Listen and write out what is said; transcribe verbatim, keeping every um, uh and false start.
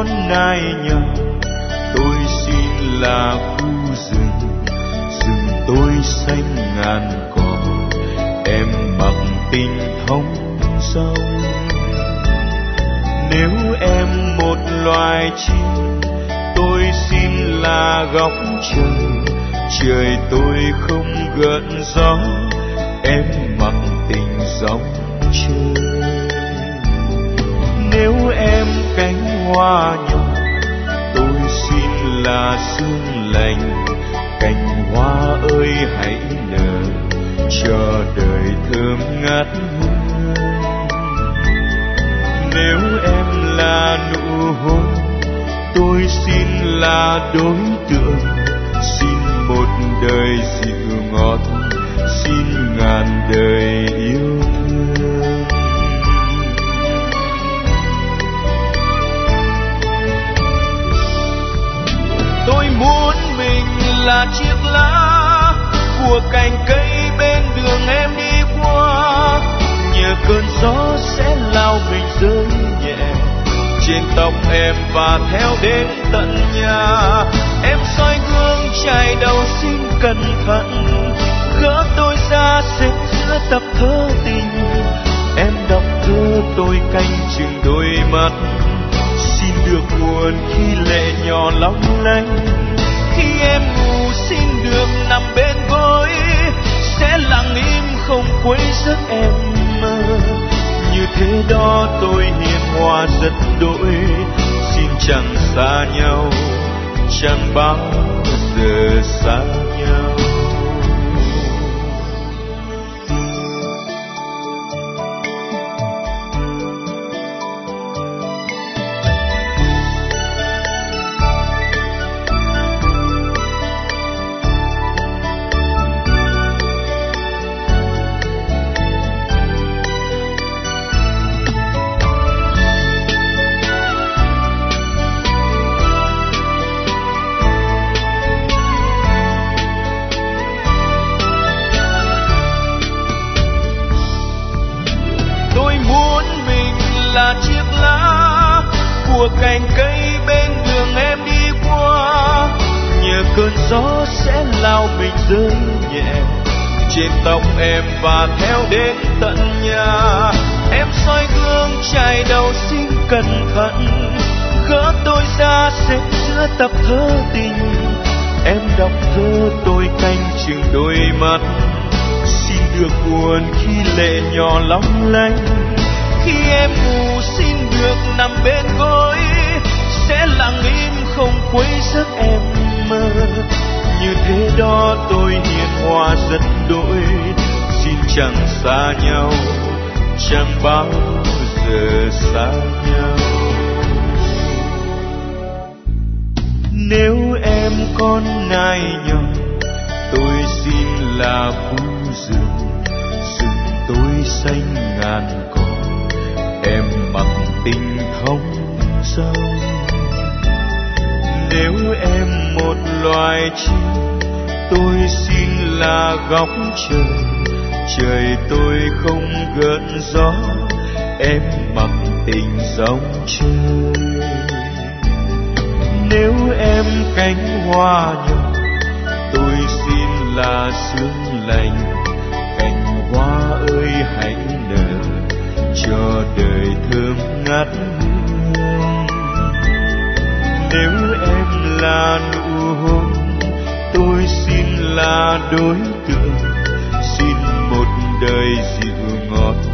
con nai nhỏ, tôi xin là khu rừng, rừng tôi xanh ngàn cỏ, em mặc tình thông dong. Nếu em một loài chim, tôi xin là góc trời, trời tôi không gợn gió, em mặc tình dòng trời. Nếu em cánh hoa nhỏ, tôi xin là sương lành, cành hoa ơi hãy nở, cho đời thơm ngát hương. Nếu em là nụ hôn, tôi xin là đối tượng, xin một đời dịu ngọt, xin ngàn đời yêu thương. Tôi muốn mình là chiếc lá của cành cây bên đường em đi qua, nhờ cơn gió sẽ lao mình rơi nhẹ trên tóc em và theo đến tận nhà. Em soi gương chải đầu xin cẩn thận, gỡ tôi ra xếp giữa tập thơ tình. Em đọc thơ tôi canh chừng đôi mắt, xin được buồn khi lệ nhỏ long lanh. Khi em ngủ xin được nằm bên gối, sẽ lặng im không quấy giấc em mơ. Như thế đó tôi hiền hòa rất đỗi, xin chẳng xa nhau, chẳng bao giờ xa nhau. Là chiếc lá của cành cây bên đường em đi qua, nhờ cơn gió sẽ lao mình rơi nhẹ trên tóc em và theo đến tận nhà. Em soi gương chải đầu xin cẩn thận, gỡ tôi ra xếp giữa tập thơ tình. Em đọc thơ tôi canh chừng đôi mắt, xin được buồn khi lệ nhỏ long lanh. Khi em ngủ xin được nằm bên gối, sẽ lặng im không quấy giấc em mơ. Như thế đó tôi hiền hòa rất đỗi, xin chẳng xa nhau, chẳng bao giờ xa nhau. Nếu em con nai nhỏ, tôi xin là khu rừng, rừng tôi xanh ngàn cỏ, em mặc tình thông dong. Nếu em một loài chim, tôi xin là góc trời, trời tôi không gợn gió, em mặc tình dòng trời. Nếu em cánh hoa nhỏ, tôi xin là sương lành, cành hoa ơi hãy nở, cho đời thơm ngát hương. Nếu em là nụ hôn, tôi xin là đối tượng, xin một đời dịu ngọt,